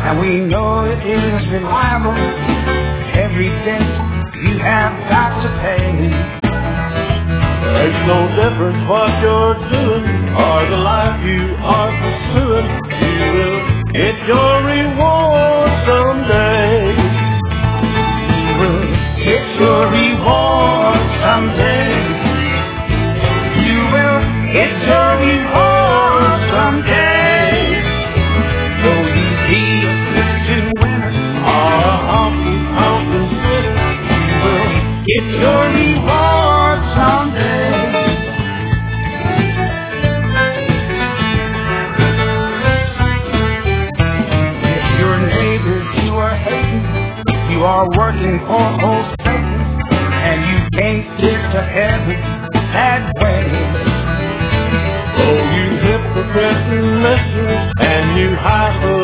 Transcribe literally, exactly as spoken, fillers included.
and we know it is reliable. Every day you have got to pay. Makes no difference what you're doing or the life you are pursuing. You will get your reward someday. You will get your reward someday. You will get your reward someday. Though you be a Christian winner or a honky tonkin' sinner, you will get your reward someday. If your neighbors you are hating, you are working for old Satan, and you can't get to heaven that way. Oh, you hypocrite listeners and you high